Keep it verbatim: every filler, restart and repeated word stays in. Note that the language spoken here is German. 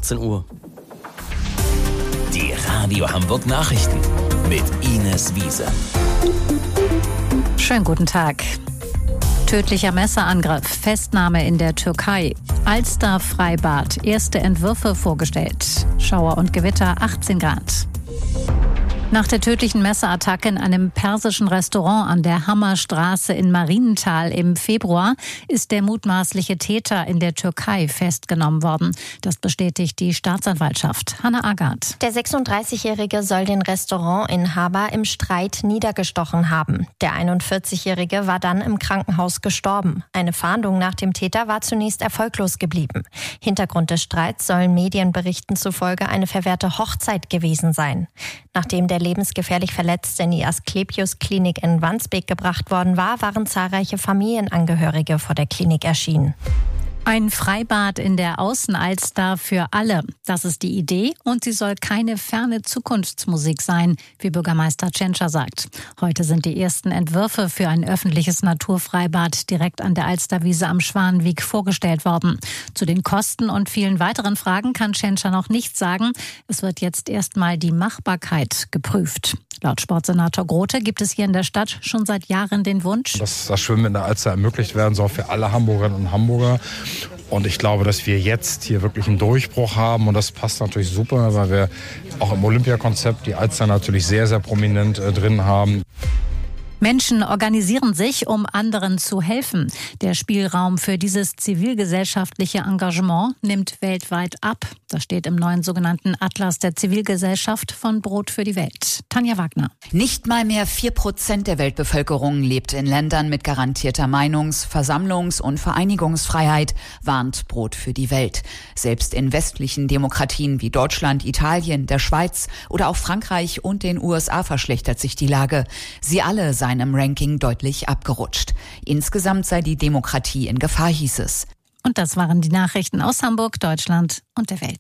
achtzehn Uhr. Die Radio Hamburg Nachrichten mit Ines Wiese. Schönen guten Tag. Tödlicher Messerangriff, Festnahme in der Türkei. Alster-Freibad, erste Entwürfe vorgestellt. Schauer und Gewitter, achtzehn Grad. Nach der tödlichen Messerattacke in einem persischen Restaurant an der Hammerstraße in Marienthal im Februar ist der mutmaßliche Täter in der Türkei festgenommen worden. Das bestätigt die Staatsanwaltschaft. Hanna Agard. Der sechsunddreißigjährige soll den Restaurantinhaber im Streit niedergestochen haben. Der einundvierzigjährige war dann im Krankenhaus gestorben. Eine Fahndung nach dem Täter war zunächst erfolglos geblieben. Hintergrund des Streits sollen Medienberichten zufolge eine verwehrte Hochzeit gewesen sein. Nachdem der lebensgefährlich Verletzte in die Asklepios-Klinik in Wandsbek gebracht worden war, waren zahlreiche Familienangehörige vor der Klinik erschienen. Ein Freibad in der Außenalster für alle. Das ist die Idee und sie soll keine ferne Zukunftsmusik sein, wie Bürgermeister Tschentscher sagt. Heute sind die ersten Entwürfe für ein öffentliches Naturfreibad direkt an der Alsterwiese am Schwanenweg vorgestellt worden. Zu den Kosten und vielen weiteren Fragen kann Tschentscher noch nichts sagen. Es wird jetzt erstmal die Machbarkeit geprüft. Laut Sportsenator Grote gibt es hier in der Stadt schon seit Jahren den Wunsch, dass das Schwimmen in der Alster ermöglicht werden soll für alle Hamburgerinnen und Hamburger. Und ich glaube, dass wir jetzt hier wirklich einen Durchbruch haben. Und das passt natürlich super, weil wir auch im Olympiakonzept die Alster natürlich sehr, sehr prominent äh, drin haben. Menschen organisieren sich, um anderen zu helfen. Der Spielraum für dieses zivilgesellschaftliche Engagement nimmt weltweit ab. Das steht im neuen sogenannten Atlas der Zivilgesellschaft von Brot für die Welt. Tanja Wagner. Nicht mal mehr vier Prozent der Weltbevölkerung lebt in Ländern mit garantierter Meinungs-, Versammlungs- und Vereinigungsfreiheit, warnt Brot für die Welt. Selbst in westlichen Demokratien wie Deutschland, Italien, der Schweiz oder auch Frankreich und den U S A verschlechtert sich die Lage. Sie alle seien im Ranking deutlich abgerutscht. Insgesamt sei die Demokratie in Gefahr, hieß es. Und das waren die Nachrichten aus Hamburg, Deutschland und der Welt.